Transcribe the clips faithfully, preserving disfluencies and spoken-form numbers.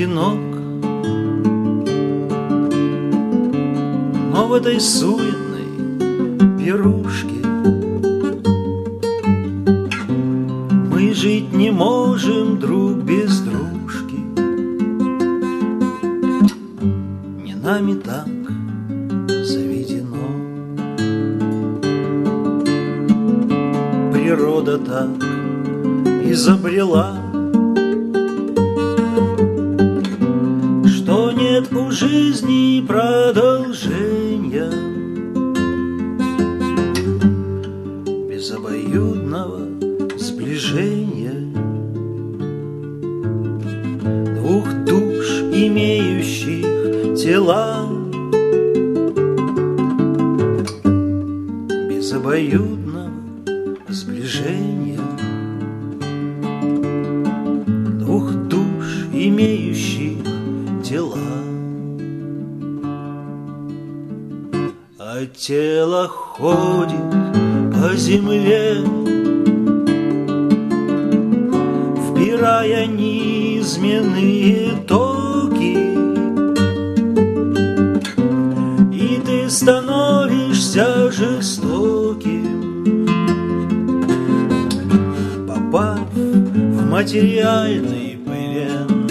одинок, но в этой суетной пирушке мы жить не можем друг без дружки. Не нами так заведено, природа так изобрела, что нет у жизни продолжения без обоюдного сближения двух душ, имеющих тела, без обоюдного сближения двух душ, имеющих тела. А тело ходит по земле, впирая низменные токи, и ты становишься жестоким, попав в материальный плен.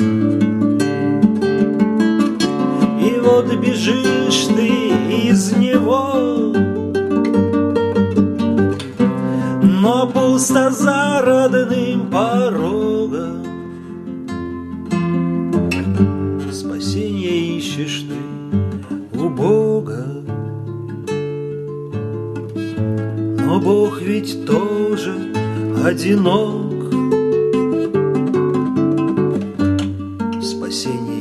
И вот бежишь ты из него, но пусто за родным порогом. Спасение ищешь ты у Бога, но Бог ведь тоже одинок. Спасение